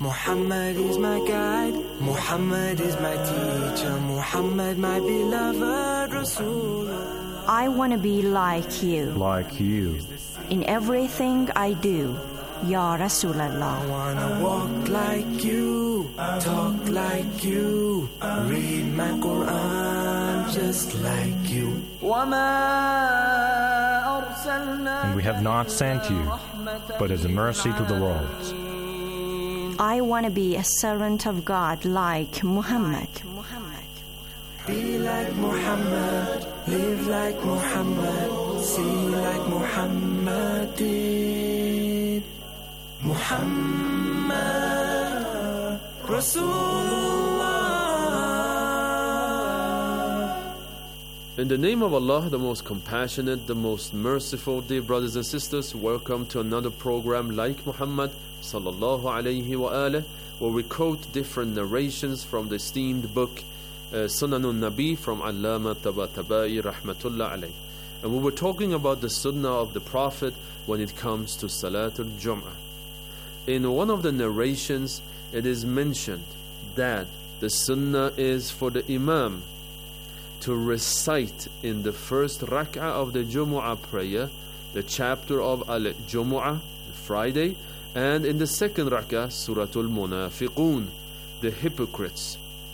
Muhammad is my guide, Muhammad is my teacher, Muhammad my beloved Rasulullah. I want to be like you. Like you. In everything I do, Ya Rasulallah. I wanna walk like you, talk like you, read my Quran just like you. And we have not sent you, but as a mercy to the worlds. I want to be a servant of God like Muhammad. Be like Muhammad, live like Muhammad, see like Muhammad did. Muhammad Rasulullah. In the name of Allah, the most compassionate, the most merciful, dear brothers and sisters, welcome to another program like Muhammad sallallahu alayhi wa alih, where we quote different narrations from the esteemed book Sunanun Nabi from Allama Tabatabai rahmatullah alayh. And we were talking about the sunnah of the Prophet when it comes to Salatul Jum'ah. In one of the narrations, it is mentioned that the sunnah is for the Imam to recite in the first rak'ah of the Jumu'ah prayer the chapter of Al-Jumu'ah, Friday, and in the second rak'ah, Suratul Munafiqun, the hypocrites.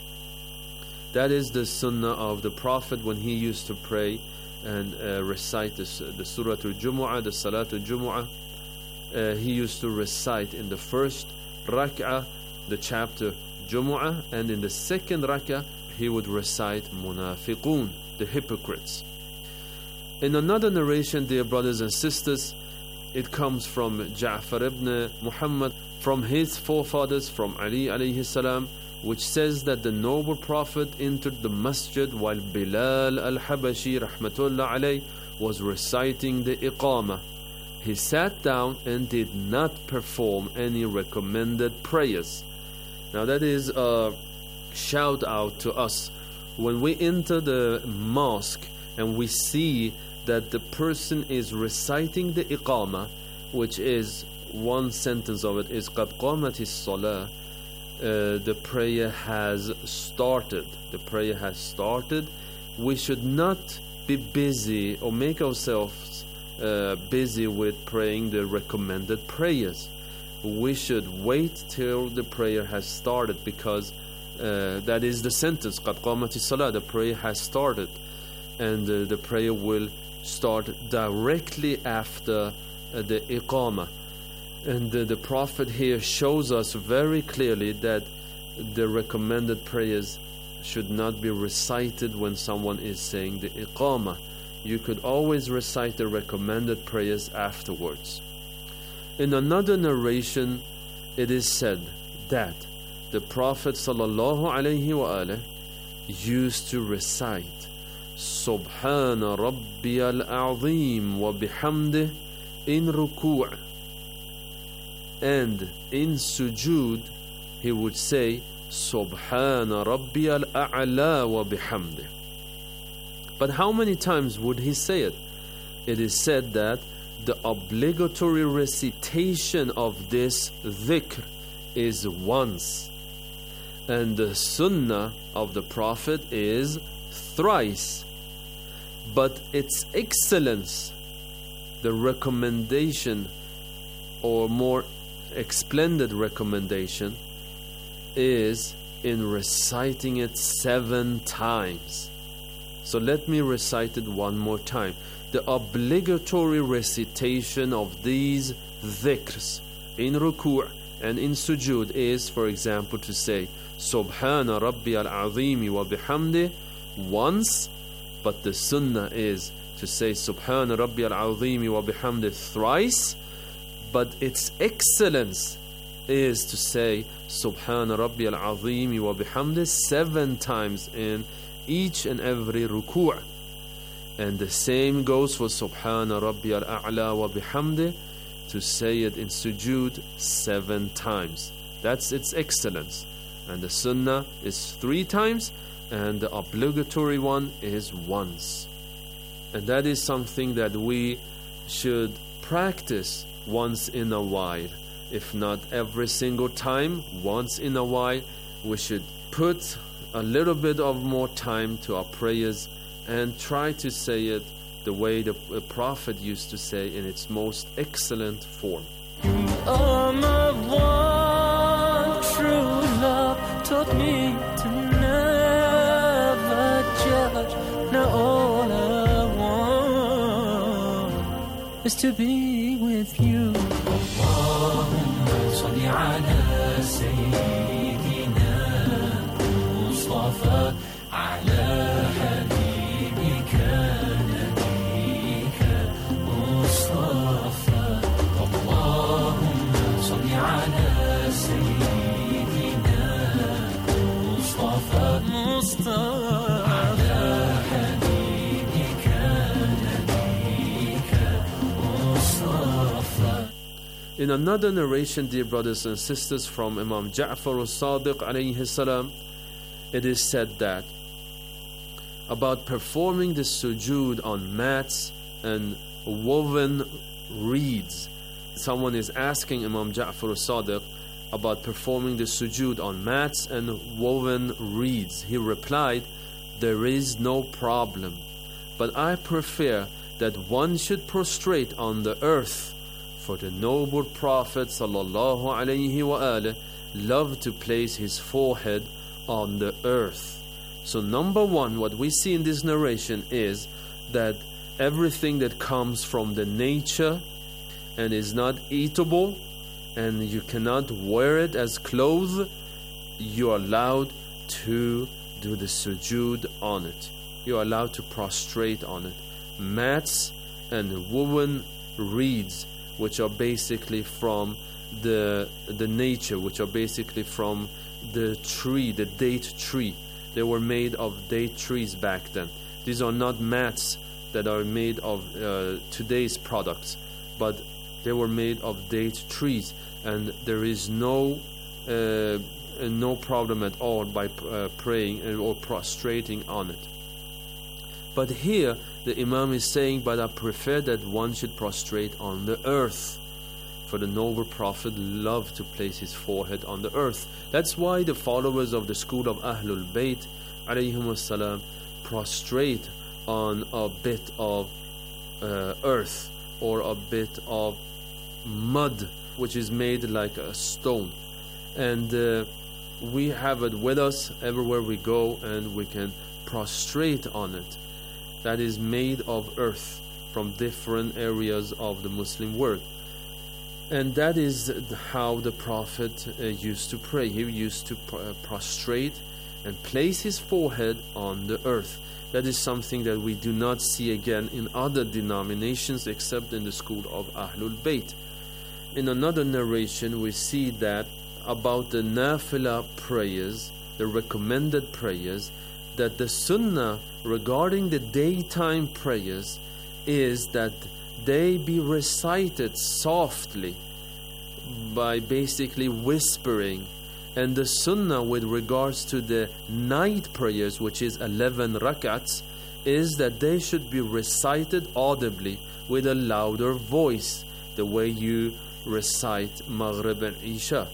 That is the sunnah of the Prophet when he used to pray and recite the Suratul Jumu'ah, the Salatul Jumu'ah. He used to recite in the first rak'ah the chapter Jumu'ah, and in the second rak'ah he would recite Munafiqun, the hypocrites. In another narration, dear brothers and sisters, it comes from Ja'far ibn Muhammad, from his forefathers, from Ali alayhi salam, which says that the noble Prophet entered the masjid while Bilal al-Habashi rahmatullah alayh was reciting the Iqamah. He sat down and did not perform any recommended prayers. Now that is a shout out to us. When we enter the mosque and we see that the person is reciting the Iqamah, which is one sentence of it is قَدْ قَامَتِ الصَّلَاةِ, the prayer has started. The prayer has started. We should not be busy or make ourselves busy with praying the recommended prayers. We should wait till the prayer has started, because that is the sentence قَدْ قَامَتِ الصَّلَاةِ, the prayer has started, and the prayer will start directly after the Iqamah. And the Prophet here shows us very clearly that the recommended prayers should not be recited when someone is saying the Iqamah. You could always recite the recommended prayers afterwards. In another narration, it is said that the Prophet sallallahu alayhi wa alih used to recite Subhana Rabbiyal Azim wa bihamdih in ruku', and in sujood he would say Subhana Rabbiyal A'la wa bihamdih. But how many times would he say it? It is said that the obligatory recitation of this dhikr is once, and the sunnah of the Prophet is thrice. But its excellence, the recommendation, or more splendid recommendation, is in reciting it 7 times. So let me recite it one more time. The obligatory recitation of these dhikrs in ruku' and in sujood is, for example, to say Subhana Rabbiyal Azim wa bihamdih once, but the sunnah is to say Subhana Rabbiyal Azim wa bihamdih thrice, but its excellence is to say Subhana Rabbiyal Azim wa bihamdih 7 times in each and every ruku'. And the same goes for Subhana Rabbiyal A'la wa bihamdih, to say it in sujood 7 times. That's its excellence. And the sunnah is 3 times, and the obligatory one is once. And that is something that we should practice once in a while. if not every single time, once in a while, we should put a little bit of more time to our prayers and try to say it the way the Prophet used to say in its most excellent form. Oh, my one true love taught me to never judge. Now all I want is to be with you. Allahumma salli ala Sayyidina Mustafa ala habibika nabika Mustafa. Allahumma salli ala Sayyidina Mustafa ala habibika nabika Mustafa. In another narration, dear brothers and sisters, from Imam Ja'far al-Sadiq alayhi salam, it is said that about performing the sujood on mats and woven reeds. Someone is asking Imam Ja'far al-Sadiq about performing the sujood on mats and woven reeds. He replied, "There is no problem, but I prefer that one should prostrate on the earth, for the noble Prophet sallallahu alaihi wasallam loved to place his forehead on the earth." So number one, what we see in this narration is that everything that comes from the nature and is not eatable and you cannot wear it as clothes, you are allowed to do the sujood on it. You are allowed to prostrate on it. Mats and woven reeds, which are basically from the nature, which are basically from the tree, the date tree. They were made of date trees back then. These are not mats that are made of today's products, but they were made of date trees, and there is no problem at all by praying or prostrating on it. But here the Imam is saying, but I prefer that one should prostrate on the earth, for the noble Prophet loved to place his forehead on the earth. That's why the followers of the school of Ahlul Bayt alayhim salam prostrate on a bit of earth or a bit of mud, which is made like a stone, and we have it with us everywhere we go, and we can prostrate on it. That is made of earth from different areas of the Muslim world. And that is how the Prophet used to pray. He used to prostrate and place his forehead on the earth. That is something that we do not see again in other denominations except in the school of Ahlul Bayt. In another narration, we see that about the Nafila prayers, the recommended prayers, that the Sunnah regarding the daytime prayers is that they be recited softly by basically whispering, and the Sunnah with regards to the night prayers, which is 11 rak'ats, is that they should be recited audibly with a louder voice, the way you recite Maghrib and Isha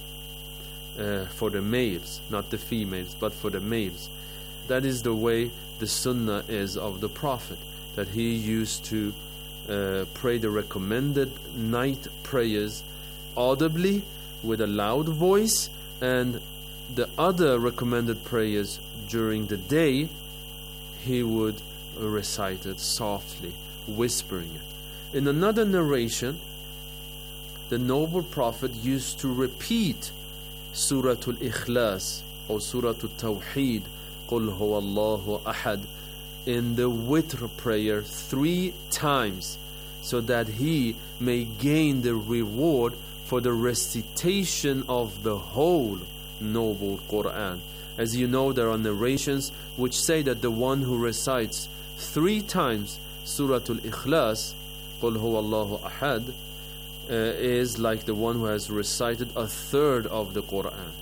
for the males, not the females, but for the males. That is the way the Sunnah is of the Prophet, that he used to pray the recommended night prayers audibly with a loud voice, and the other recommended prayers during the day he would recite it softly, whispering it. In another narration, the noble Prophet used to repeat Suratul Ikhlas or Suratul Tawheed, Qul huwa Allahu ahad, in the witr prayer 3 times, so that he may gain the reward for the recitation of the whole noble Quran. As you know, there are narrations which say that the one who recites 3 times Suratul Ikhlas, Qul huwa Allahu ahad, is like the one who has recited 1/3 of the Quran.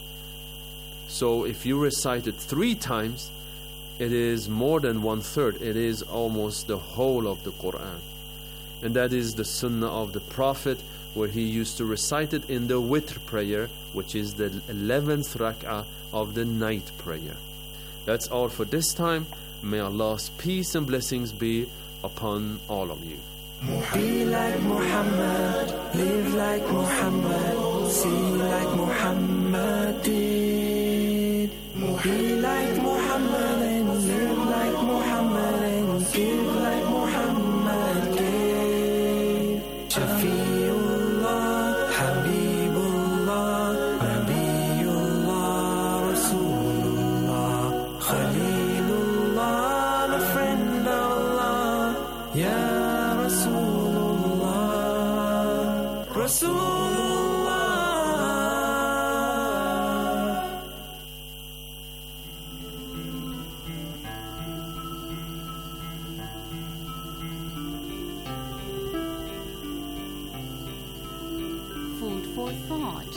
So if you recite it 3 times, it is more than 1/3. It is almost the whole of the Quran. And that is the Sunnah of the Prophet, where he used to recite it in the witr prayer, which is the 11th rak'ah of the night prayer. That's all for this time. May Allah's peace and blessings be upon all of you. Be like Muhammad, live like Muhammad, see like Muhammad did. Be like Muhammad and live like Muhammad and give like Muhammad gave. Shafiullah, Habibullah, Nabiullah, Rasulullah, Khalilullah, the friend of Allah, Ya Rasulullah, Rasulullah. Food for thought.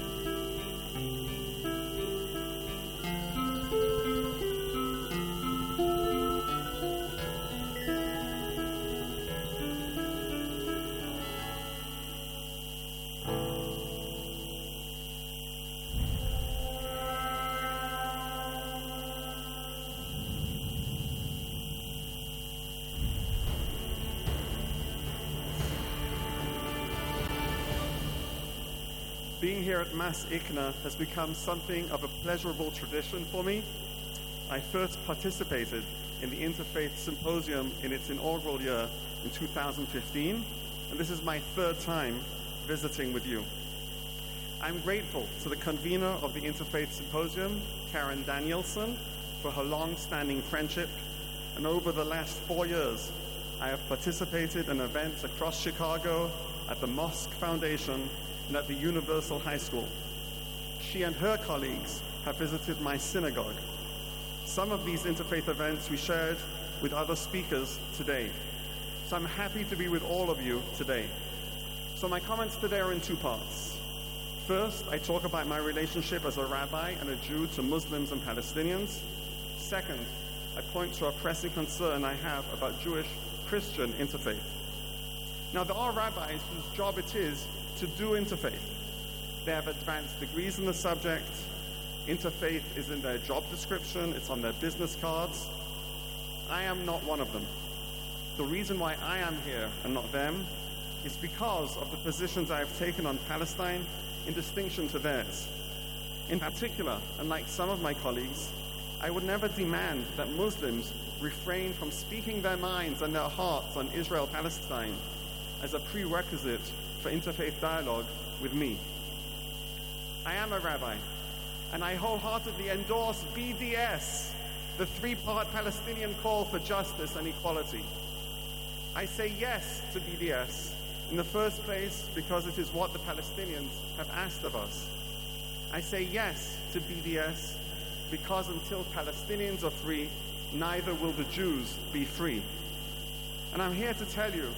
Being here at Mas Ikna has become something of a pleasurable tradition for me. I first participated in the Interfaith Symposium in its inaugural year in 2015, and this is my third time visiting with you. I'm grateful to the convener of the Interfaith Symposium, Karen Danielson, for her long-standing friendship, and over the last 4 years, I have participated in events across Chicago, at the Mosque Foundation, and at the Universal High School. She and her colleagues have visited my synagogue. Some of these interfaith events we shared with other speakers today. So I'm happy to be with all of you today. So my comments today are in two parts. First, I talk about my relationship as a rabbi and a Jew to Muslims and Palestinians. Second, I point to a pressing concern I have about Jewish-Christian interfaith. Now, there are rabbis whose job it is to do interfaith. They have advanced degrees in the subject. Interfaith is in their job description. It's on their business cards. I am not one of them. The reason why I am here and not them is because of the positions I have taken on Palestine in distinction to theirs. In particular, unlike some of my colleagues, I would never demand that Muslims refrain from speaking their minds and their hearts on Israel-Palestine as a prerequisite for interfaith dialogue with me. I am a rabbi, and I wholeheartedly endorse BDS, the three-part Palestinian call for justice and equality. I say yes to BDS, in the first place because it is what the Palestinians have asked of us. I say yes to BDS because until Palestinians are free, neither will the Jews be free. And I'm here to tell you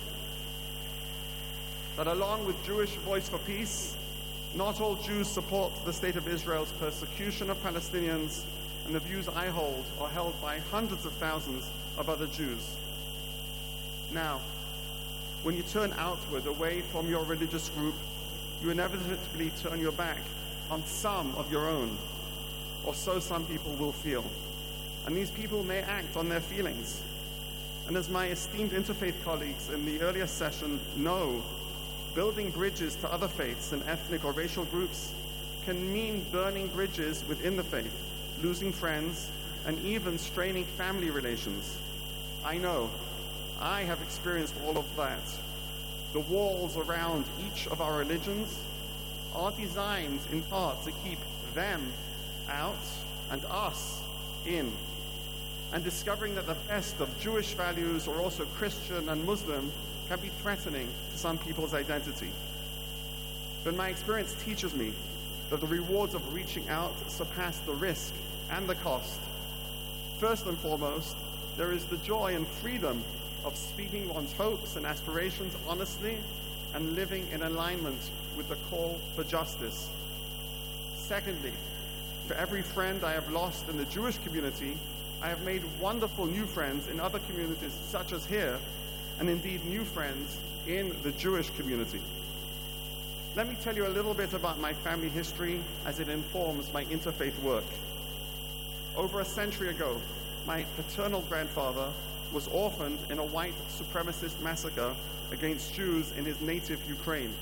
that along with Jewish Voice for Peace, not all Jews support the State of Israel's persecution of Palestinians, and the views I hold are held by hundreds of thousands of other Jews. Now, when you turn outward away from your religious group, you inevitably turn your back on some of your own, or so some people will feel. And these people may act on their feelings. And as my esteemed interfaith colleagues in the earlier session know, building bridges to other faiths and ethnic or racial groups can mean burning bridges within the faith, losing friends, and even straining family relations. I know. I have experienced all of that. The walls around each of our religions are designed in part to keep them out and us in. And discovering that the best of Jewish values or also Christian and Muslim can be threatening to some people's identity. But my experience teaches me that the rewards of reaching out surpass the risk and the cost. First and foremost, there is the joy and freedom of speaking one's hopes and aspirations honestly and living in alignment with the call for justice. Secondly, for every friend I have lost in the Jewish community, I have made wonderful new friends in other communities such as here, and indeed new friends in the Jewish community. Let me tell you a little bit about my family history as it informs my interfaith work. Over a century ago, my paternal grandfather was orphaned in a white supremacist massacre against Jews in his native Ukraine.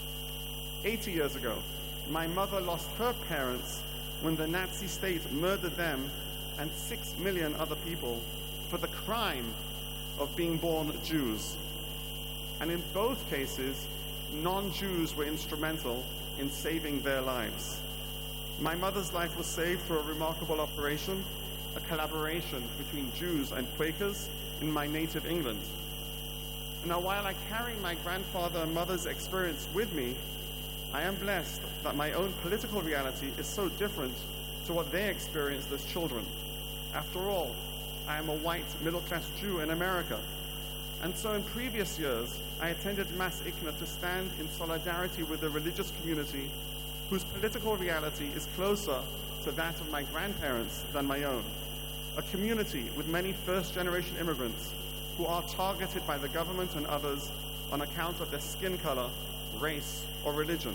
80 years ago, my mother lost her parents when the Nazi state murdered them and 6 million other people for the crime of being born Jews. And in both cases, non-Jews were instrumental in saving their lives. My mother's life was saved through a remarkable operation, a collaboration between Jews and Quakers in my native England. Now, while I carry my grandfather and mother's experience with me, I am blessed that my own political reality is so different to what they experienced as children. After all, I am a white middle-class Jew in America. And so in previous years, I attended Mass Ikna to stand in solidarity with a religious community whose political reality is closer to that of my grandparents than my own. A community with many first-generation immigrants who are targeted by the government and others on account of their skin color, race, or religion.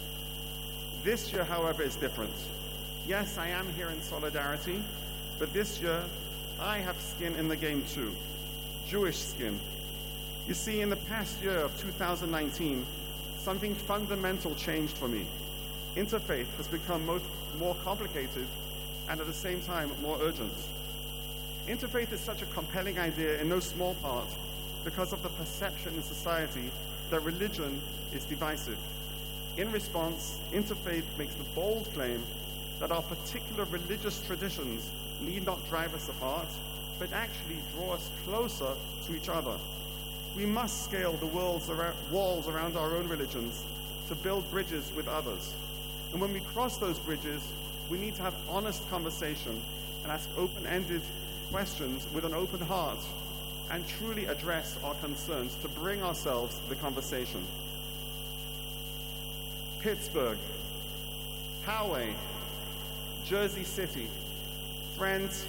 This year, however, is different. Yes, I am here in solidarity, but this year, I have skin in the game too. Jewish skin. You see, in the past year of 2019, something fundamental changed for me. Interfaith has become more complicated and at the same time more urgent. Interfaith is such a compelling idea in no small part because of the perception in society that religion is divisive. In response, interfaith makes the bold claim that our particular religious traditions need not drive us apart, but actually draw us closer to each other. We must scale the walls around our own religions to build bridges with others. And when we cross those bridges, we need to have honest conversation and ask open-ended questions with an open heart and truly address our concerns to bring ourselves to the conversation. Pittsburgh, Poway, Jersey City. Friends,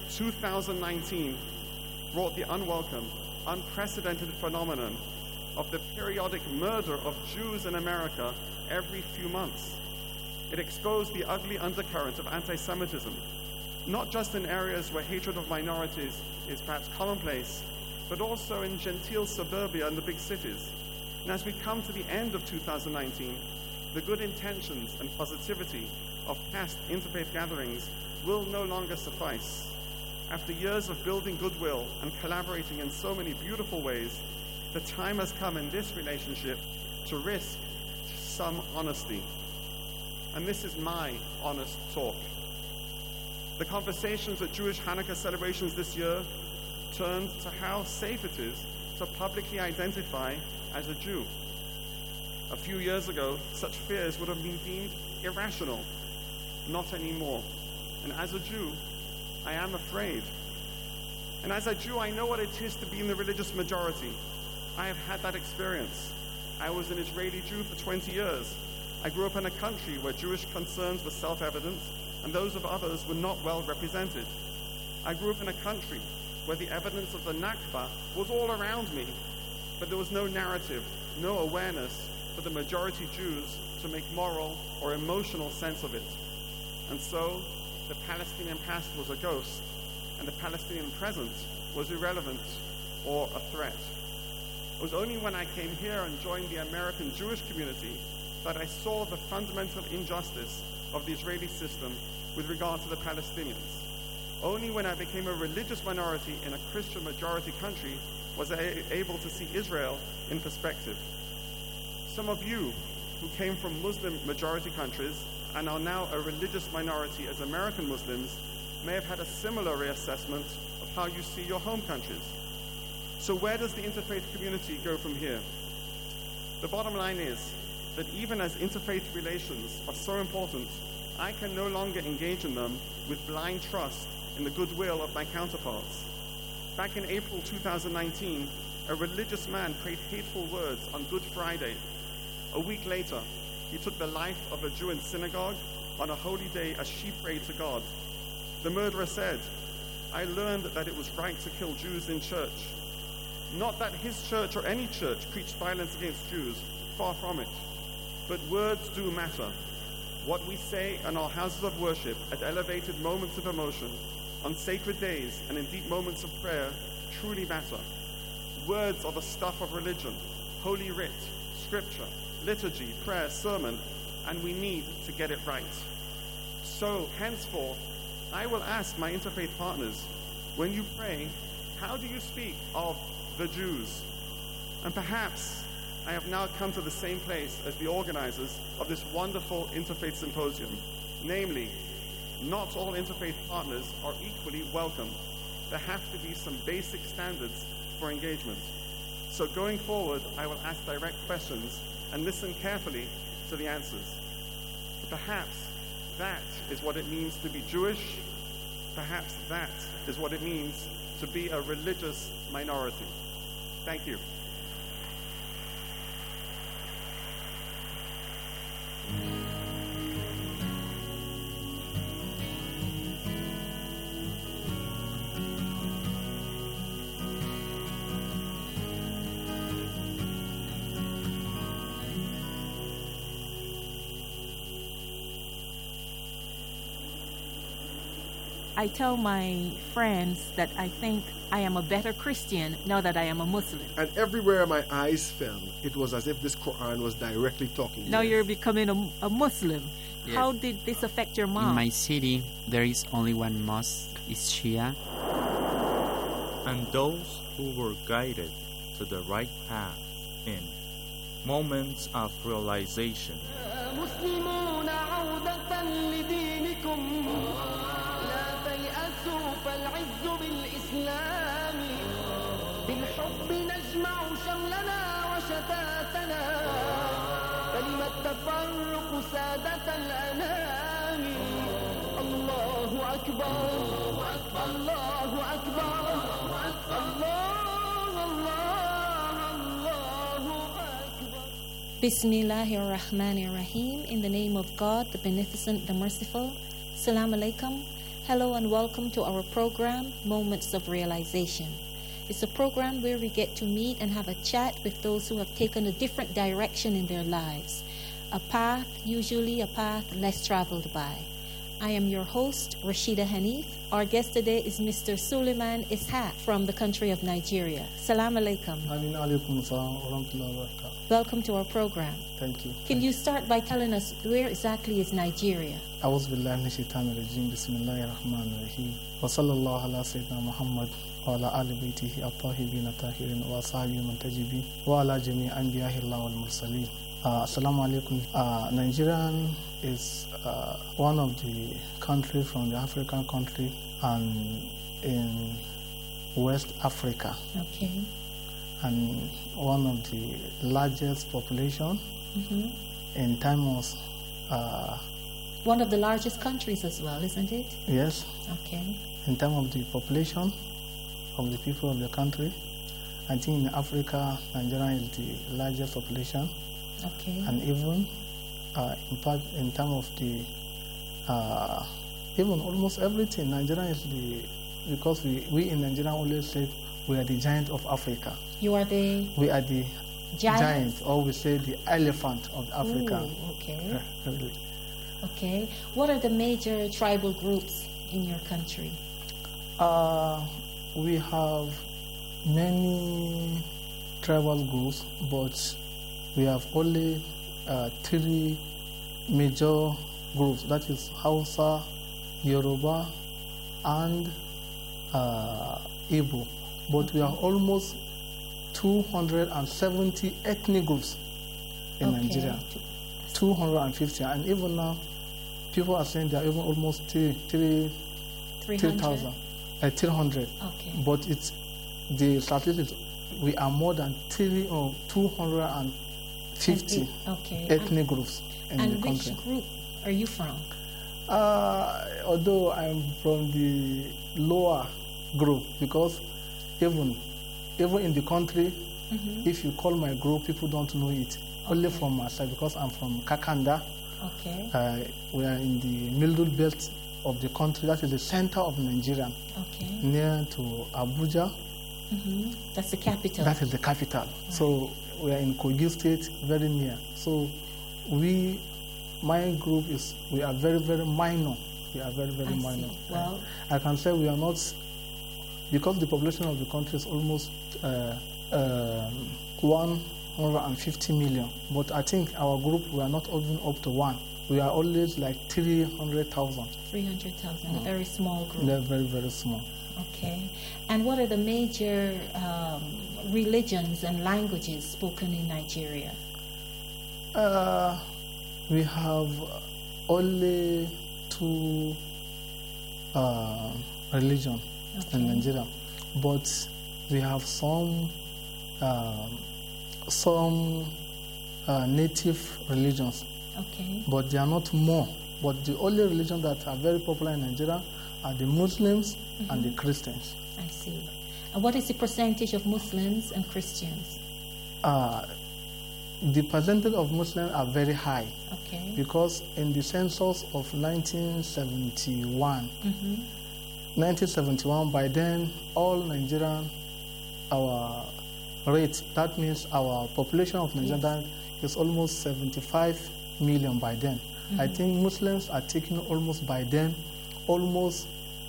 2019 brought the unwelcome, unprecedented phenomenon of the periodic murder of Jews in America every few months. It exposed the ugly undercurrent of anti-Semitism, not just in areas where hatred of minorities is perhaps commonplace, but also in genteel suburbia and the big cities. And as we come to the end of 2019, the good intentions and positivity of past interfaith gatherings will no longer suffice. After years of building goodwill and collaborating in so many beautiful ways, the time has come in this relationship to risk some honesty. And this is my honest talk. The conversations at Jewish Hanukkah celebrations this year turned to how safe it is to publicly identify as a Jew. A few years ago, such fears would have been deemed irrational. Not anymore. And as a Jew, I am afraid. And as a Jew, I know what it is to be in the religious majority. I have had that experience. I was an Israeli Jew for 20 years. I grew up in a country where Jewish concerns were self-evident and those of others were not well represented. I grew up in a country where the evidence of the Nakba was all around me, but there was no narrative, no awareness for the majority Jews to make moral or emotional sense of it. And so, the Palestinian past was a ghost, and the Palestinian present was irrelevant or a threat. It was only when I came here and joined the American Jewish community that I saw the fundamental injustice of the Israeli system with regard to the Palestinians. Only when I became a religious minority in a Christian majority country was I able to see Israel in perspective. Some of you who came from Muslim majority countries and are now a religious minority as American Muslims may have had a similar reassessment of how you see your home countries. So where does the interfaith community go from here? The bottom line is that even as interfaith relations are so important, I can no longer engage in them with blind trust in the goodwill of my counterparts. Back in April 2019, a religious man prayed hateful words on Good Friday. A week later, he took the life of a Jew in synagogue on a holy day as she prayed to God. The murderer said, "I learned that it was right to kill Jews in church." Not that his church or any church preached violence against Jews, far from it. But words do matter. What we say in our houses of worship at elevated moments of emotion, on sacred days and in deep moments of prayer truly matter. Words are the stuff of religion, holy writ, scripture, liturgy, prayer, sermon, and we need to get it right. So, henceforth, I will ask my interfaith partners, when you pray, how do you speak of the Jews? And perhaps I have now come to the same place as the organizers of this wonderful interfaith symposium. Namely, not all interfaith partners are equally welcome. There have to be some basic standards for engagement. So going forward, I will ask direct questions and listen carefully to the answers. Perhaps that is what it means to be Jewish. Perhaps that is what it means to be a religious minority. Thank you. I tell my friends that I think I am a better Christian now that I am a Muslim. And everywhere my eyes fell, it was as if this Quran was directly talking. Now you're becoming a Muslim. Yes. How did this affect your mom? In my city, there is only one mosque, is Shia. And those who were guided to the right path in moments of realization. فالعز بالإسلام بالحب نجمع شملنا وشتاتنا فلما التفرق سادة الأنام الله أكبر الله أكبر الله أكبر Bismillahir Rahmanir Rahim. In the name of God, the Beneficent, the Merciful. Assalamu alaikum. Hello and welcome to our program, Moments of Realization. It's a program where we get to meet and have a chat with those who have taken a different direction in their lives. A path, usually a path less traveled by. I am your host, Rashida Hanif. Our guest today is Mr. Suleiman Ishaq from the country of Nigeria. Salam alaikum. Welcome to our program. Thank you. Can you start by telling us where exactly is Nigeria? أعوذ بالله من الشيطان الرجيم بسم الله الرحمن الرحيم وصلى الله على سيدنا محمد وعلى آل بيته الطاهرين الطاهرين وأصحابه المنتجبين وعلى جميع أنبياء الله والمرسلين. Assalamu alaikum. Nigeria is one of the countries from the African country and in West Africa. Okay. And one of the largest population in terms of one of the largest countries as well, isn't it? Yes. Okay. In terms of the population of the people of the country, I think in Africa, Nigeria is the largest population. Okay. And even in part, in terms of the even almost everything, Nigeria is because we in Nigeria always say we are the giant of Africa. You are the... We are the giant, or we say the elephant of Africa. Ooh, okay. Really. Okay. What are the major tribal groups in your country? We have many tribal groups, but we have only 3 major groups. That is Hausa, Yoruba, and Igbo. But we have almost 270 ethnic groups in Nigeria. 250, and even now, people are saying there are even almost 300. 300. Okay. But it's the statistics. We are more than 250 ethnic groups in the country. And which group are you from? Although I'm from the lower group, because even in the country, if you call my group, people don't know it. Only from my side, because I'm from Kakanda. Okay. We are in the middle belt of the country. That is the center of Nigeria. Okay. Near to Abuja. That's the capital. That is the capital. Right. So we are in Kogi State, very near. So my group we are very, very minor. We are very, very minor. Well, I can say we are not, because the population of the country is almost 150 million. But I think our group, we are not even up to 1. We are always like 300,000. 300,000, a very small group. They're very, very small. Okay. And what are the major religions and languages spoken in Nigeria? We have only 2 religions in Nigeria, but we have some native religions. Okay. But they are not more. But the only religion that are very popular in Nigeria are the Muslims and the Christians. I see. And what is the percentage of Muslims and Christians? The percentage of Muslims are very high. Okay. Because in the census of 1971, by then all Nigerian, our rate, that means our population of Nigeria is almost 75 million by then. I think Muslims are taking almost by then almost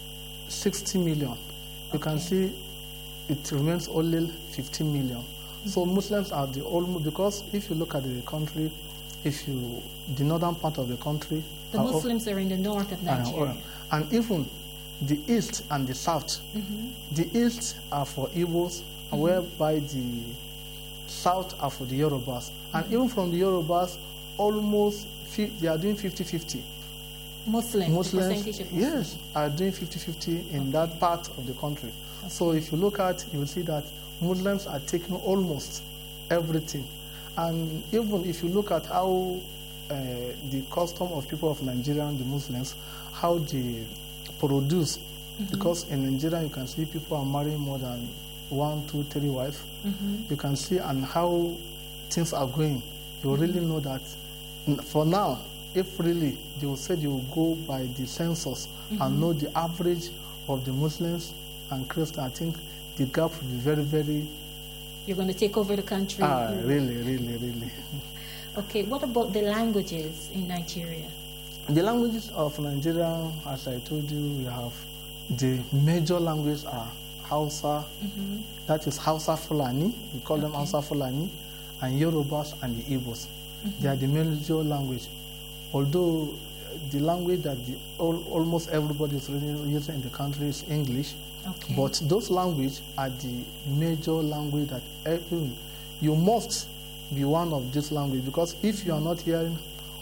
60 million. You can see it remains only 15 million. So Muslims are the almost, because if you look at the country, the northern part of the country, the Muslims are in the north of Nigeria, and even the east and the south. The east are for Igbos, whereby the south are for the Yorubas, and even from the Yorubas, almost they are doing 50-50. Muslims, the percentage of Muslims? Yes, are doing 50-50 in that part of the country. So if you look at, you will see that Muslims are taking almost everything. And even if you look at how the custom of people of Nigeria, the Muslims, how they produce, because in Nigeria you can see people are marrying more than 1, 2, 3 wives. You can see and how things are going. You really know that for now, if really they will say they will go by the census and know the average of the Muslims and Christians, I think the gap will be very, very... You're going to take over the country? Really. Okay, what about the languages in Nigeria? The languages of Nigeria, as I told you, we have the major languages are Hausa, that is Hausa Fulani, we call them Hausa Fulani, and Yorubas and the Igbos. They are the major language. Although the language that almost everybody is using in the country is English, but those languages are the major language that you must be one of this language, because if you are not hearing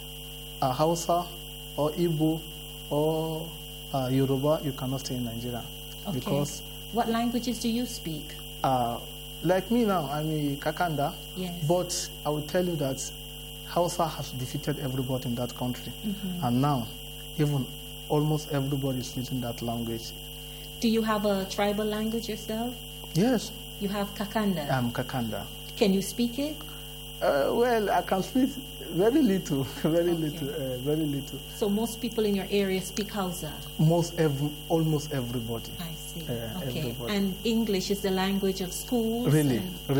a Hausa or Igbo or Yoruba, you cannot stay in Nigeria. Okay. Because what languages do you speak? Like me now, I'm a Kakanda, yes. But I will tell you that Hausa has defeated everybody in that country. And now, even almost everybody is using that language. Do you have a tribal language yourself? Yes. You have Kakanda? I'm Kakanda. Can you speak it? Well, I can speak very little, very little. So most people in your area speak Hausa? Almost everybody. I see. Okay. Everybody. And English is the language of schools? Really.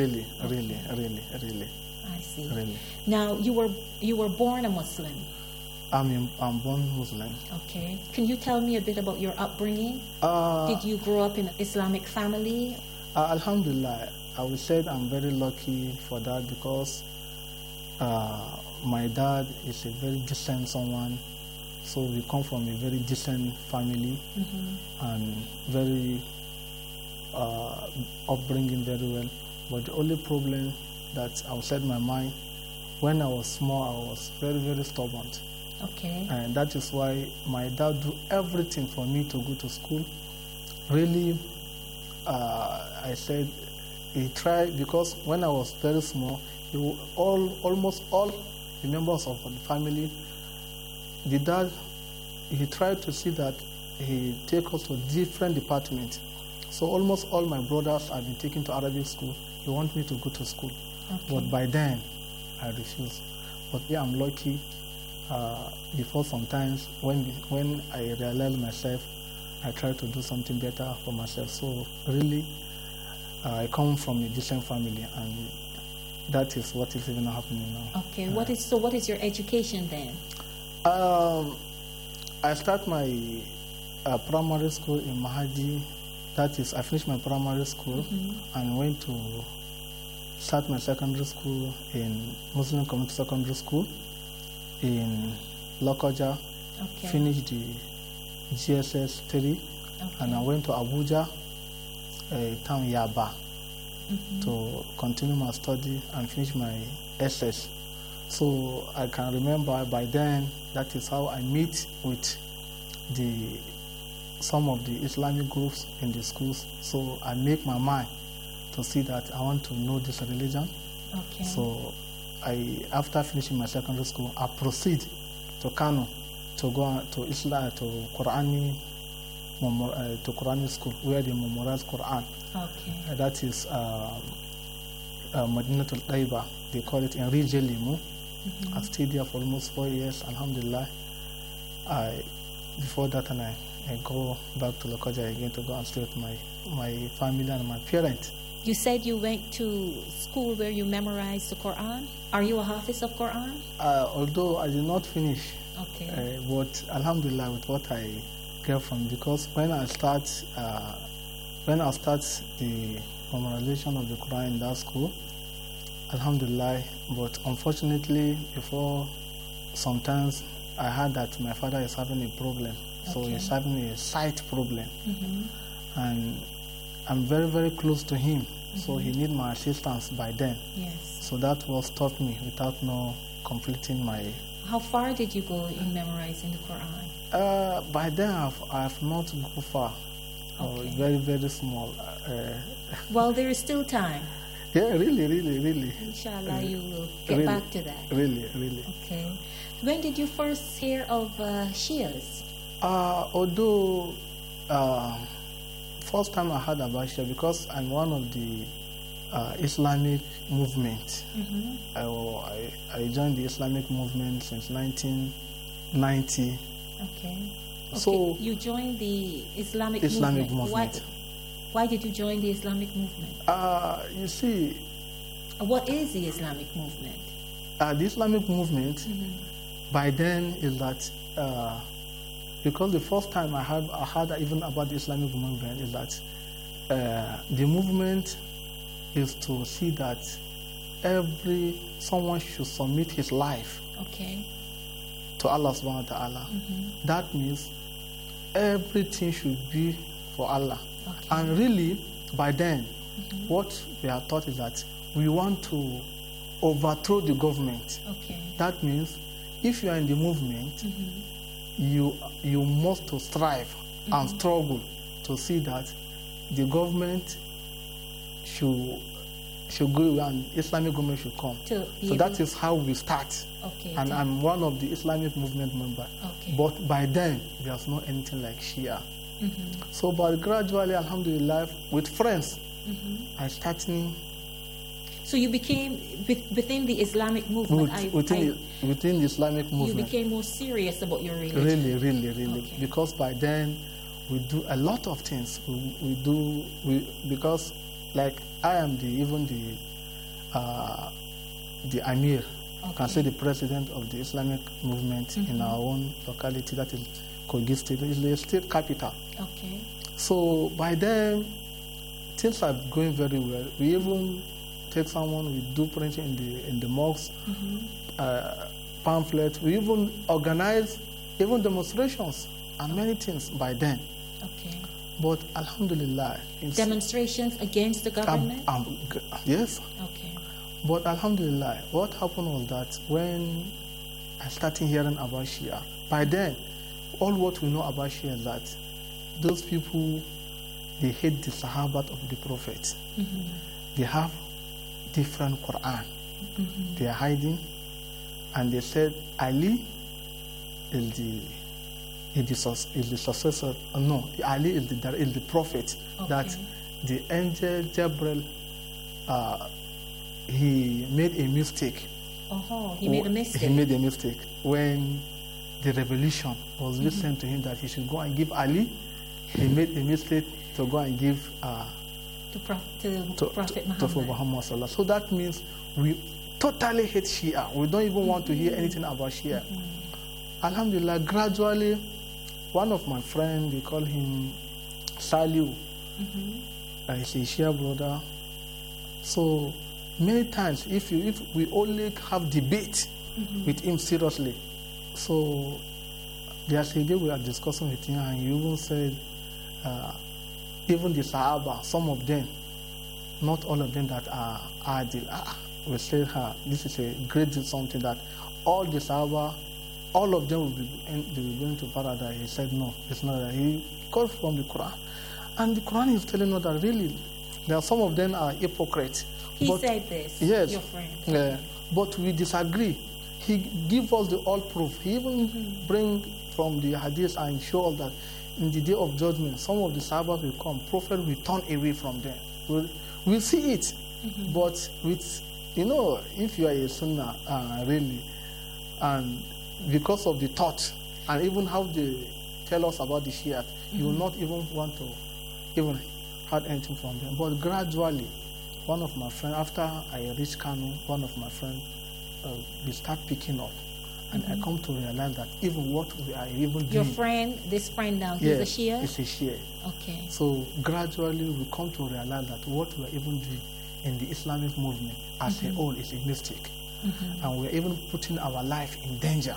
I see. Really. Now, you were born a Muslim? I'm born Muslim. Okay. Can you tell me a bit about your upbringing? Did you grow up in an Islamic family? Alhamdulillah, I would say I'm very lucky for that, because my dad is a very decent someone. So we come from a very decent family and very upbringing very well. But the only problem that I would set my mind, when I was small, I was very, very stubborn. Okay. And that is why my dad do everything for me to go to school. Really, I said he tried, because when I was very small, almost all the members of the family, the dad, he tried to see that he take us to different departments. So almost all my brothers have been taken to Arabic school. He want me to go to school. Okay. But by then, I refused. But yeah, I'm lucky. Before sometimes, when I realized myself, I try to do something better for myself. So really, I come from a decent family, and that is what is even happening now. Okay. What is your education then? I start my primary school in Mahadi. That is, I finished my primary school and went to start my secondary school in Muslim Community Secondary School in Lokoja. Okay. Finished the GSS 3, and I went to Abuja, town Yaba, to continue my study and finish my SS. So I can remember by then that is how I meet with some of the Islamic groups in the schools. So I make my mind to see that I want to know this religion. Okay. So after finishing my secondary school, I proceed to Kano to go to Islam, to Quranic school where they memorize Quran. Okay. That is Madinatul Taiba. They call it in Rijal Limu. I stayed there for almost 4 years. Alhamdulillah. Before that, and I go back to Lokoja again to go and stay with my family and my parents. You said you went to school where you memorized the Quran. Are you a Hafiz of Quran? Although I did not finish. Okay. But Alhamdulillah with what I get from, because when I start the memorization of the Quran in that school, Alhamdulillah, but unfortunately before sometimes I heard that my father is having a problem. So he's having a sight problem. And I'm very, very close to him. So he needs my assistance by then. Yes. So that will stop me without completing my... How far did you go in memorizing the Quran? By then I have not gone far. Okay. Very, very small. Well, there is still time. Yeah, really. Inshallah, you will get back to that. Really. Okay. When did you first hear of Shias? Although first time I heard about Shia, because I'm one of the Islamic movement. I joined the Islamic movement since 1990. Okay. So you joined the Islamic movement. Why did you join the Islamic movement? You see, what is the Islamic movement? The Islamic movement by then is that because the first time I heard even about the Islamic movement is that the movement is to see that someone should submit his life to Allah subhanahu wa ta'ala. That means everything should be for Allah. And really, by then, what we are taught is that we want to overthrow the government. That means if you are in the movement, you must to strive and struggle to see that the government should go and Islamic government should come. So that is how we start. And I'm one of the Islamic movement members. But by then, there's not anything like Shia. So, but gradually, alhamdulillah, with friends, I started. So you became within the Islamic movement. Within the Islamic movement, you became more serious about your religion. Really. Because by then, we do a lot of things. Because like I am the Amir. You can say the president of the Islamic movement in our own locality, that is Kogi State. It's the state capital. So by then, things are going very well. We even take someone, we do preaching in the mosques, pamphlets. We even organize demonstrations and many things by then. But alhamdulillah, demonstrations against the government. Yes. But alhamdulillah, what happened was that when I started hearing about Shia, by then, all what we know about Shia is that those people, they hate the Sahabat of the Prophet. They have different Quran. They are hiding, and they said Ali is the successor. No, Ali is the prophet. That the angel Gabriel, he made a mistake. He made a mistake. He made a mistake when the revelation was sent to him that he should go and give Ali. He made a mistake to go and give to Prophet Muhammad. To Muhammad Sallallahu. So that means we totally hate Shia. We don't even want to hear anything about Shia. Alhamdulillah, gradually, one of my friends, they call him Saliu. He's a Shia brother. So many times, if we only have debate with him seriously, so there's a day we are discussing with him, and he even said, even the Sahaba, some of them, not all of them that are Adil. We say this is a great deal, something that all the Sahaba, all of them will be going to paradise. He said no, it's not that. He called from the Quran, and the Quran is telling us that really there are some of them are hypocrites. He said this, yes, your friend. Yeah, but we disagree. He give us the all proof. He even bring from the hadith and show us that in the day of judgment, some of the Sahaba will come, Prophet will turn away from them. We'll see it. But with, if you are a Sunnah, really, and because of the thought, and even how they tell us about the Shia, you will not even want to even have anything from them. But gradually, one of my friends, after I reached Kano, one of my friends, we start picking up. And I come to realize that even what we are even doing. Your friend, this friend now, he's a Shia? He's a Shia. Okay. So gradually we come to realize that what we are even doing in the Islamic movement as a whole is a mistake. And we're even putting our life in danger.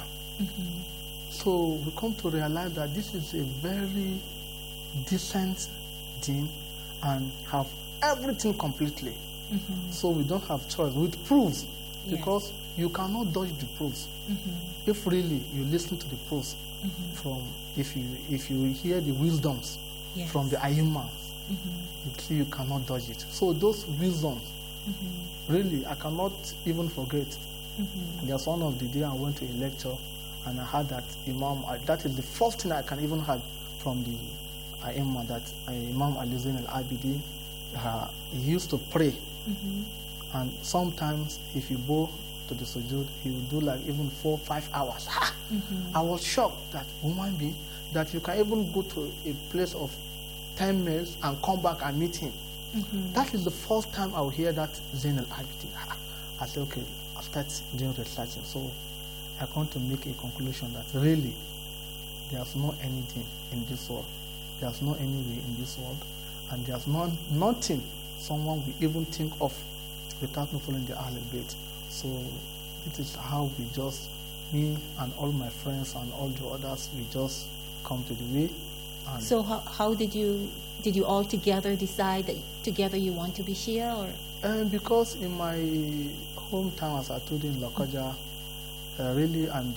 So we come to realize that this is a very decent thing and have everything completely. So we don't have choice with proofs, because you cannot dodge the proofs. If really you listen to the proofs from, if you hear the wisdoms from the Ayyimah, you see you cannot dodge it. So those wisdoms, really, I cannot even forget. There's one of the day I went to a lecture and I heard that Imam, that is the first thing I can even have from the Ayyimah, that Imam Ali Zain al-Abidin, he used to pray. And sometimes if you go to the sujood, he will do like even 4 or 5 hours. I was shocked that woman being, that you can even go to a place of 10 minutes and come back and meet him. That is the first time I will hear that Zain al-Abidin. I said, okay, I'll start doing researching. So I come to make a conclusion that really there's no anything in this world. There's no any way in this world. And there's nothing someone will even think of without not following the Ahlul Bayt. So it is how we just, me and all my friends and all the others, we just come to the way. And so how did you all together decide that together you want to be Shia, or? Because in my hometown, as I told you in Lokoja, really I'm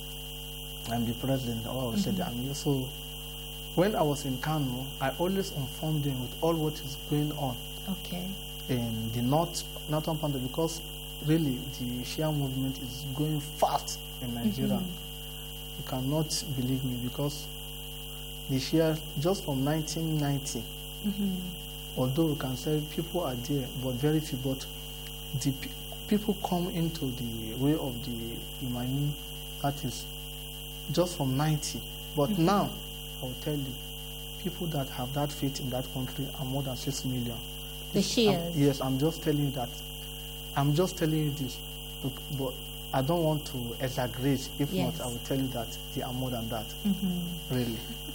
the president, or I would say the Amir. So when I was in Kano, I always informed them with all what is going on. Okay. In the northern part, because really the Shia movement is going fast in Nigeria. You cannot believe me, because the Shia, just from 1990, although we can say people are there, but very few, but the people come into the way of the Imani, that is just from 90. But now, I will tell you, people that have that faith in that country are more than 6 million. The Shias? Yes, I'm just telling you that. I'm just telling you this, but I don't want to exaggerate. If not, I will tell you that they are more than that. Really.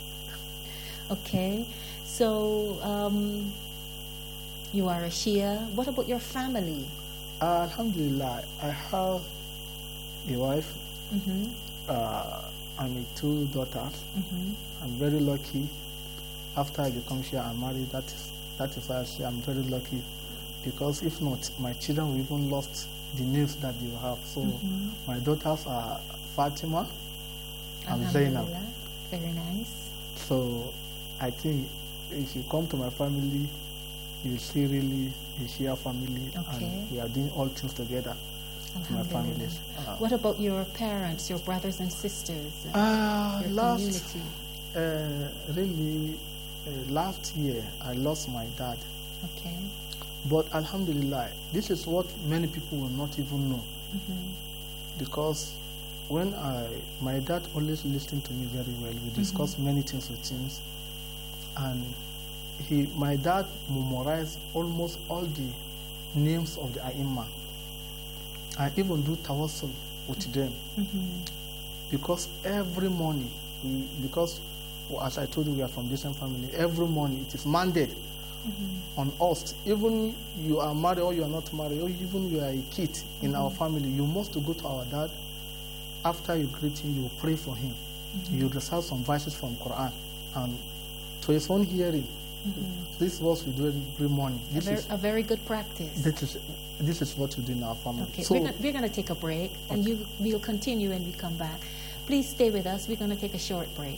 Okay. So, you are a Shia. What about your family? Alhamdulillah, I have a wife and 2 daughters. I'm very lucky. After I become Shia, I'm married. That is why I say I'm very lucky, because if not, my children will even lost the names that they have. So my daughters are Fatima and Zainab. Very nice. So I think if you come to my family, you see really a Shia family, and we are doing all things together. My families. What about your parents, your brothers and sisters, your community? Really, last year I lost my dad. Okay. But Alhamdulillah, this is what many people will not even know. Because when my dad always listened to me very well. We discussed many things with him. And my dad memorized almost all the names of the ai I even do tawassul with them. Because every morning, as I told you, we are from different family. Every morning, it is mandated on us. Even you are married or you are not married, or even you are a kid in our family, you must go to our dad. After you greet him, you pray for him. You recite some verses from Quran, and to his own hearing. This is what we do every morning. A very good practice. This is what we do in our family. Okay, so we're going to take a break, and we'll continue when we come back. Please stay with us. We're going to take a short break.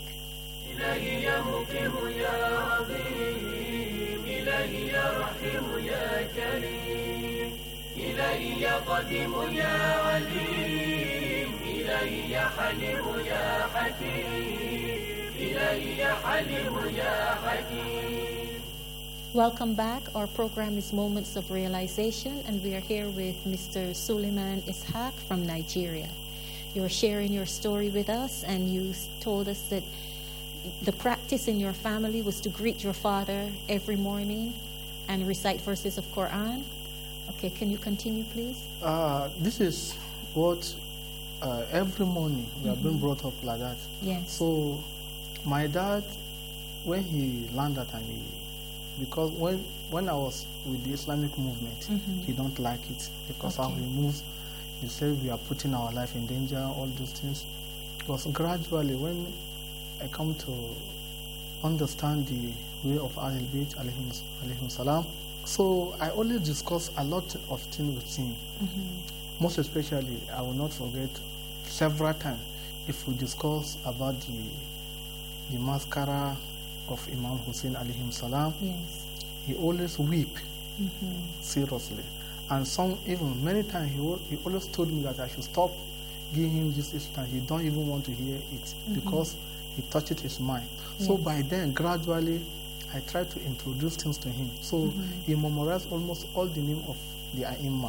Welcome back. Our program is Moments of Realization, and we are here with Mr. Suleiman Ishaq from Nigeria. You're sharing your story with us, and you told us that the practice in your family was to greet your father every morning and recite verses of Quran. Okay, can you continue, please? This is what every morning we have been brought up like that. Yes. So my dad, when he learned that, because when I was with the Islamic movement, he don't like it because how he moves. He said we are putting our life in danger, all those things. Because gradually, when I come to understand the way of Ahlul Bayt alayhim salam, so I always discuss a lot of things with him. Most especially, I will not forget several times if we discuss about the mascara of Imam Hussein alayhim salam. Yes. He always weep seriously. And even many times, he always told me that I should stop giving him this Islam. He don't even want to hear it because he touched his mind. Yes. So by then, gradually, I tried to introduce things to him. So he memorized almost all the name of the Ai.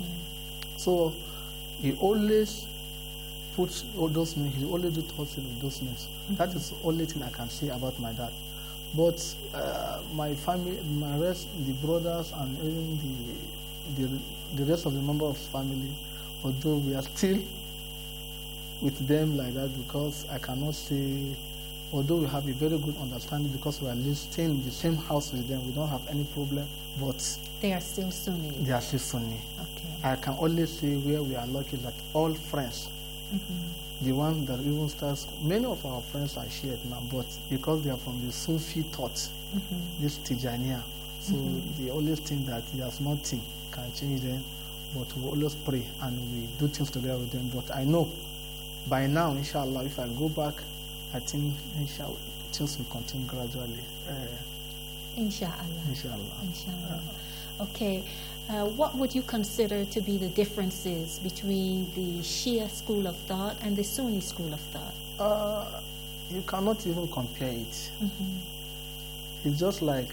So he always puts all those names. He always do tawassul with those names. That is the only thing I can say about my dad. But my family, the brothers, and even the rest of the member of his family, although we are still with them like that, because I cannot say, although we have a very good understanding because we are staying in the same house with them, we don't have any problem, but they are still Sunni. They are still Sunni. Okay. I can only say where we are lucky that all friends, the one that even starts, many of our friends are shared now, but because they are from the Sufi thought, this Tijaniya, so they always think that there's nothing can change them, but we always pray and we do things together with them. But I know by now, inshallah, if I go back, I think inshallah things will continue gradually. Inshallah. Inshallah. Okay. What would you consider to be the differences between the Shia school of thought and the Sunni school of thought? You cannot even compare it. It's just like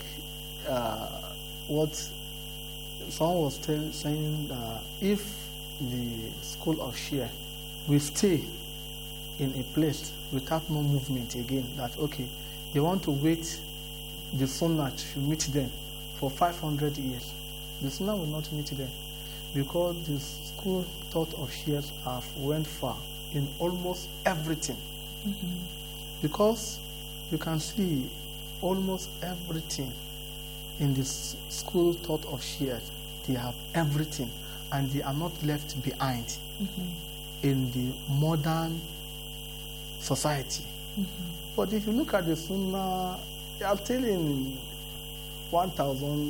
what someone was saying, if the school of Shia will stay in a place without no movement again, that okay, they want to wait the Sunnah to meet them for 500 years. The Sunnah will not meet them because the school thought of Shias have went far in almost everything. Because you can see almost everything in this school thought of Shias, they have everything and they are not left behind in the modern society. But if you look at the Sunnah, they are still in 1,000,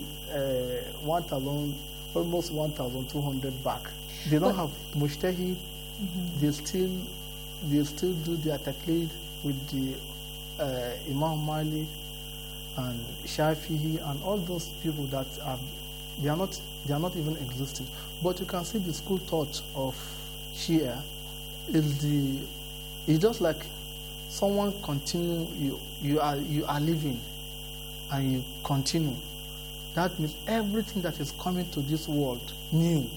almost 1,200 back. They don't have mujtahid. They still do their taqlid with the Imam Malik and Shafi'i and all those people that they are not even existing. But you can see the school thought of Shia it's just like someone continue. You are living and you continue. That means everything that is coming to this world new,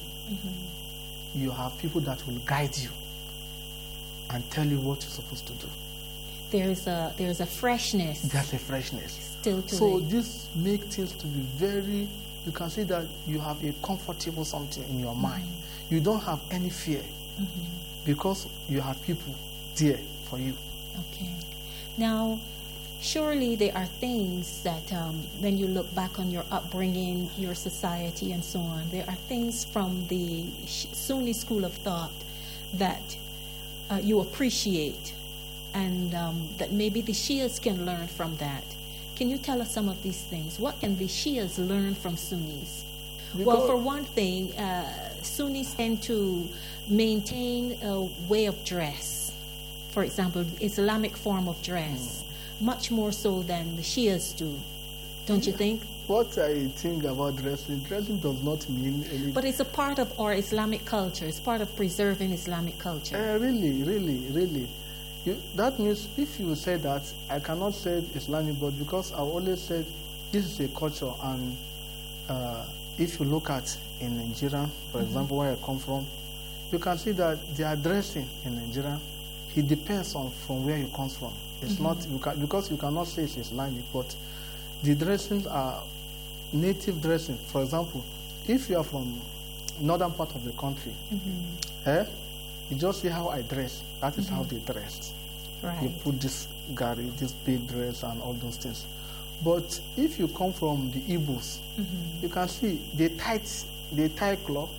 you have people that will guide you and tell you what you're supposed to do. There's a freshness. There's a freshness. Still to So it. this makes things to be very, you can see that you have a comfortable something in your mind. You don't have any fear because you have people there for you. Okay. Now, surely there are things that when you look back on your upbringing, your society, and so on, there are things from the Sunni school of thought that you appreciate and that maybe the Shias can learn from that. Can you tell us some of these things? What can the Shias learn from Sunnis? Well, for one thing, Sunnis tend to maintain a way of dress. For example, Islamic form of dress, much more so than the Shias do. Don't you think? What I think about dressing does not mean anything. But it's a part of our Islamic culture. It's part of preserving Islamic culture. Really. That means if you say that, I cannot say Islamic, but because I always said this is a culture, and if you look at in Nigeria, for example, where I come from, you can see that they are dressing in Nigeria. It depends on from where you come from. It's not because you cannot say it's Islamic, but the dressings are native dressing. For example, if you are from northern part of the country, you just see how I dress. That is how they dress. Right. You put this gari, this big dress, and all those things. But if you come from the Igbos, you can see they tie cloth,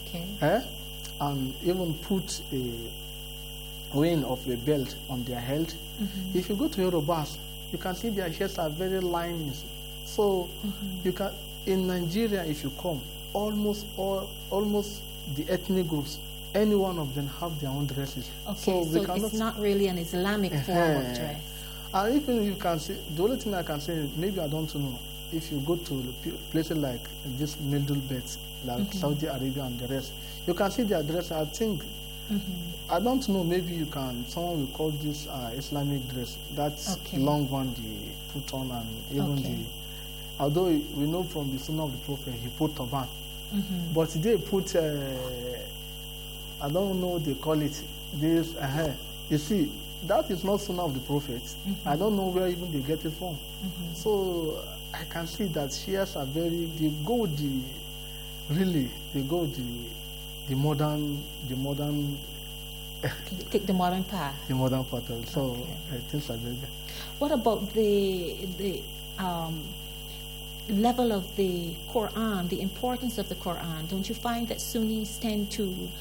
and even put a ring of a belt on their head. If you go to Yorubas, you can see their hairs are very lines. So you can in Nigeria, if you come, almost the ethnic groups, any one of them have their own dresses. Okay, so it's not really an Islamic form of dress. And even you can see, the only thing I can say is, maybe I don't know, if you go to places like this Middle Belt, like Saudi Arabia and the rest, you can see their dress. I think, I don't know, maybe someone will call this Islamic dress. That's long one they put on, and even although we know from the Sunnah of the Prophet, he put turban. But they put, I don't know what they call it, this, you see, that is not Sunnah of the Prophet. I don't know where even they get it from. So I can see that Shias are they go the modern take the modern path. The modern path. So things are very bad. What about the level of the Quran, the importance of the Quran? Don't you find that Sunnis tend to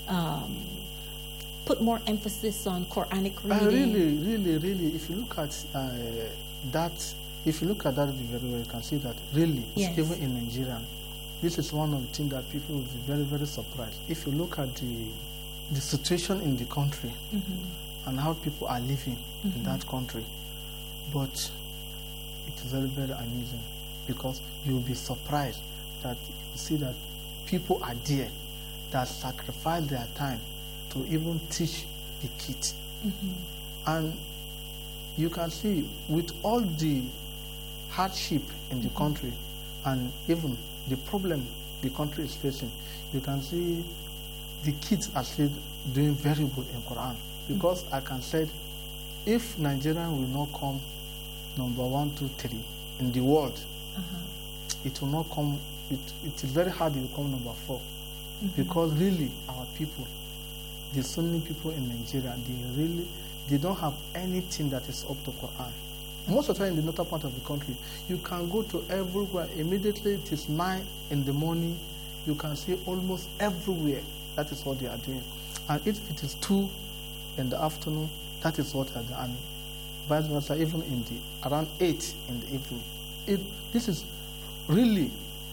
put more emphasis on Quranic reading? Really. If you look at that, very well, you can see that really, even in Nigeria, this is one of the things that people will be very, very surprised. If you look at the situation in the country and how people are living in that country, but it is very, very amusing because you will be surprised that you see that people are there that sacrifice their time to even teach the kids. And you can see with all the hardship in the country and even the problem the country is facing, you can see the kids are still doing very good in Quran. Because I can say, if Nigeria will not come number 1, 2, 3 in the world, it will not come, it is very hard to come number 4. Because really our people, the Sunni people in Nigeria, they don't have anything that is up to Quran. Most of the time in the northern part of the country, you can go to everywhere. Immediately it is 9 in the morning, you can see almost everywhere. That is what they are doing. And if it is 2 in the afternoon, that is what they are doing. And vice versa, even around 8 in the evening. This is really,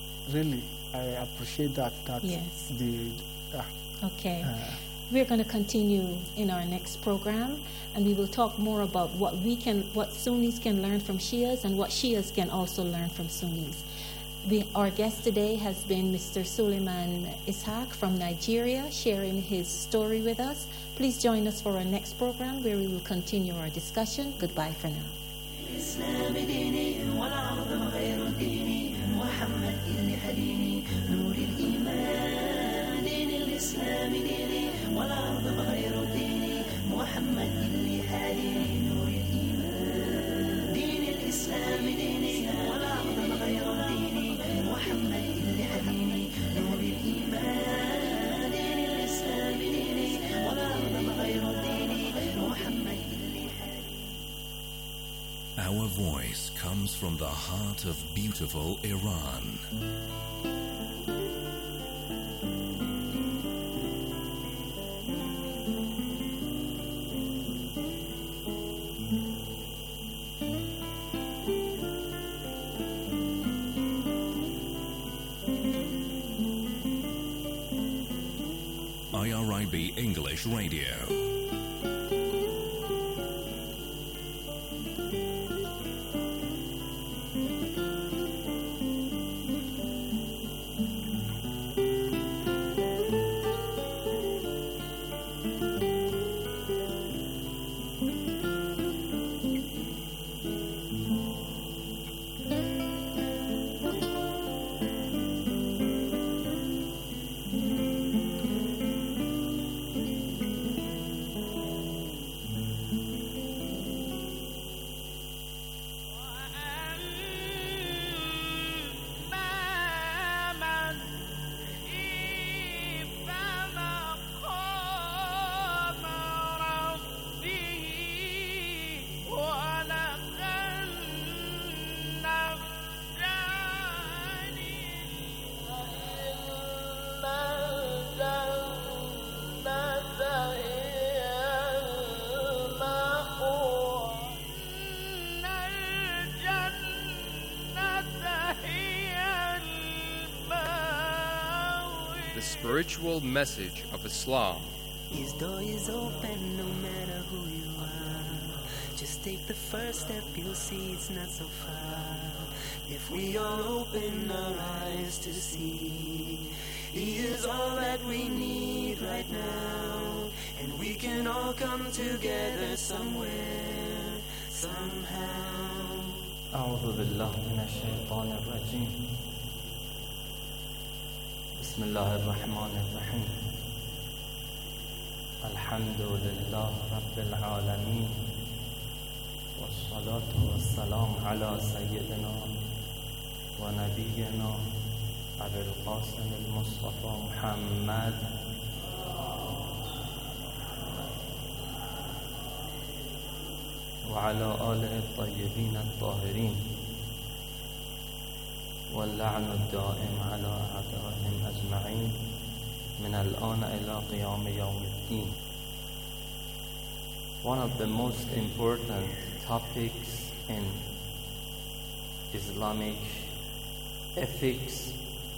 I appreciate that. Yes. Okay. We're going to continue in our next program, and we will talk more about what Sunnis can learn from Shias and what Shias can also learn from Sunnis. Our guest today has been Mr. Suleiman Ishaq from Nigeria, sharing his story with us. Please join us for our next program where we will continue our discussion. Goodbye for now. والأرض غير ديني محمد اللي هاديني نور voice comes from the heart of beautiful Iran. IRIB English Radio. Spiritual message of Islam. His door is open no matter who you are. Just take the first step, you'll see it's not so far. If we all open our eyes to see, He is all that we need right now. And we can all come together somewhere, somehow. أعوذ بالله من الشيطان الرجيم. بسم الله الرحمن الرحيم. الحمد لله رب العالمين، والصلاة والسلام على سيدنا ونبينا أبي القاسم المصطفى محمد وعلى آله الطيبين الطاهرين، واللعن الدائم على أعدائهم أجمعين من الآن إلى قيام يوم الدين. One of the most important topics in Islamic ethics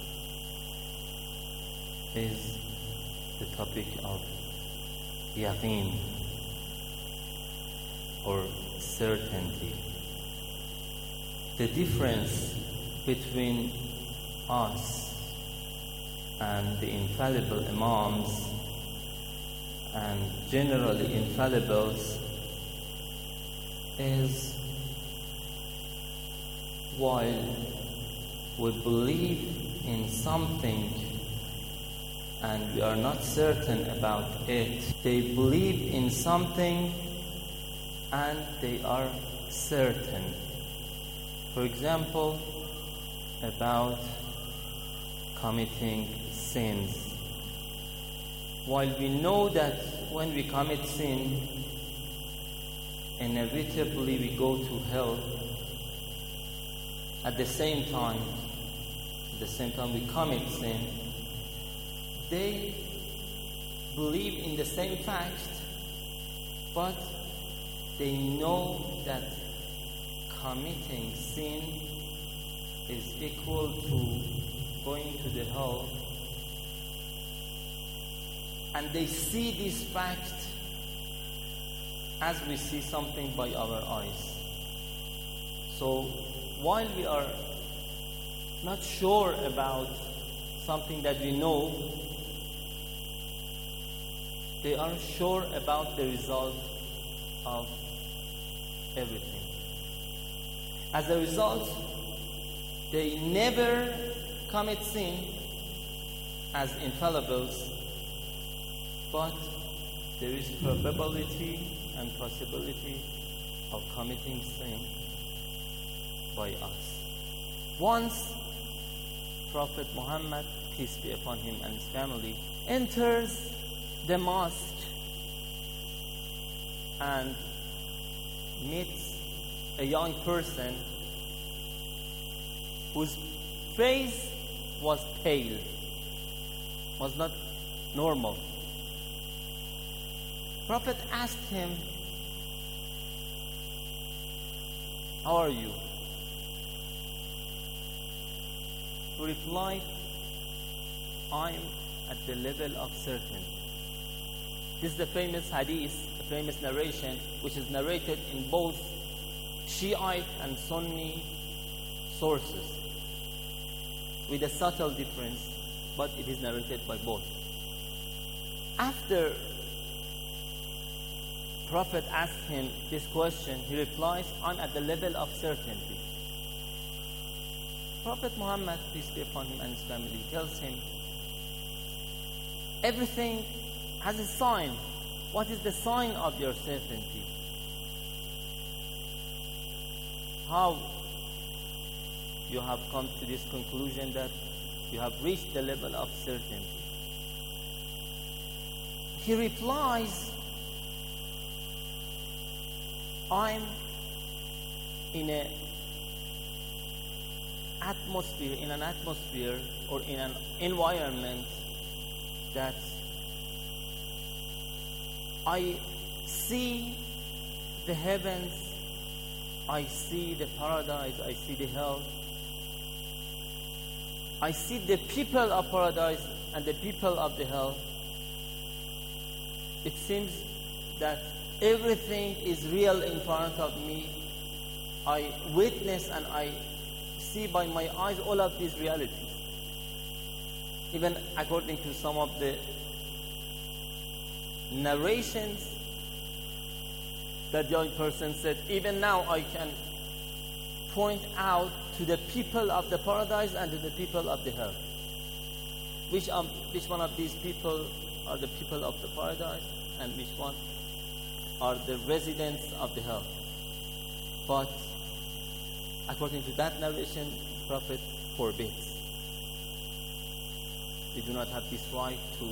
is the topic of yaqeen, or certainty. The difference between us and the infallible imams and generally infallibles is, while we believe in something and we are not certain about it, they believe in something and they are certain. For example, about committing sins. While we know that when we commit sin, inevitably we go to hell, at the same time we commit sin, they believe in the same fact, but they know that committing sin is equal to going to the hell, and they see this fact as we see something by our eyes. So while we are not sure about something that we know, they are sure about the result of everything. As a result, they never commit sin as infallibles, but there is probability and possibility of committing sin by us. Once Prophet Muhammad, peace be upon him and his family, enters the mosque and meets a young person whose face was pale, was not normal. Prophet asked him, "How are you?" He replied, "I'm at the level of certainty." This is the famous hadith, the famous narration, which is narrated in both Shiite and Sunni sources, with a subtle difference, but it is narrated by both. After Prophet asked him this question, he replies, "I'm at the level of certainty." Prophet Muhammad, peace be upon him and his family, tells him, everything has a sign. What is the sign of your certainty? How you have come to this conclusion that you have reached the level of certainty? He replies, "I'm in an atmosphere or in an environment that I see the heavens, I see the paradise, I see the hell. I see the people of paradise and the people of the hell. It seems that everything is real in front of me. I witness and I see by my eyes all of these realities." Even according to some of the narrations, that young person said, "Even now I can point out to the people of the paradise and to the people of the hell. Which one of these people are the people of the paradise and which one are the residents of the hell?" But according to that narration, the Prophet forbids. We do not have this right to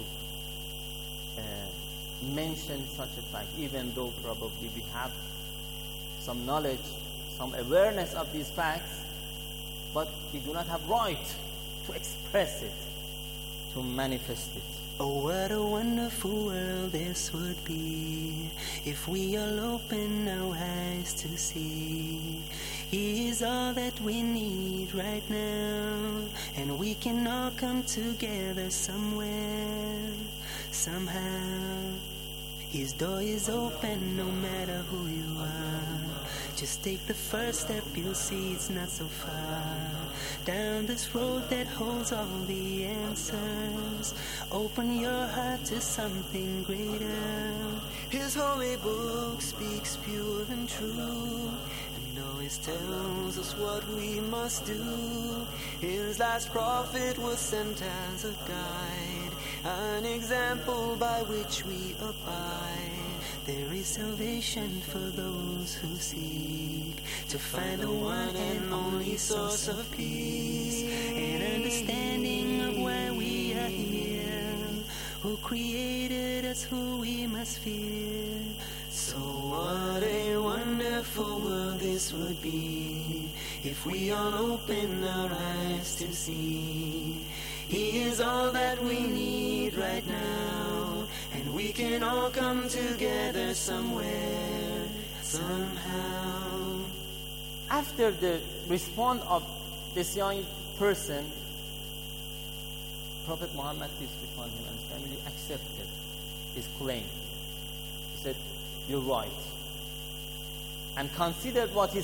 mention such a fact, even though probably we have some knowledge, some awareness of these facts, but we do not have right to express it, to manifest it. Oh, what a wonderful world this would be if we all open our eyes to see. He is all that we need right now, and we can all come together somewhere, somehow. His door is open no matter who you are. Just take the first step, you'll see it's not so far. Down this road that holds all the answers. Open your heart to something greater. His holy book speaks pure and true, and always tells us what we must do. His last prophet was sent as a guide, an example by which we abide. There is salvation for those who seek to find the one and only source of peace, and understanding of why we are here, who created us, who we must fear. So what a wonderful world this would be if we all open our eyes to see. He is all that we need right now, and we can all come together somewhere, somehow. After the response of this young person, Prophet Muhammad, peace be upon him and his family, accepted his claim. He said, "You're right," and considered what he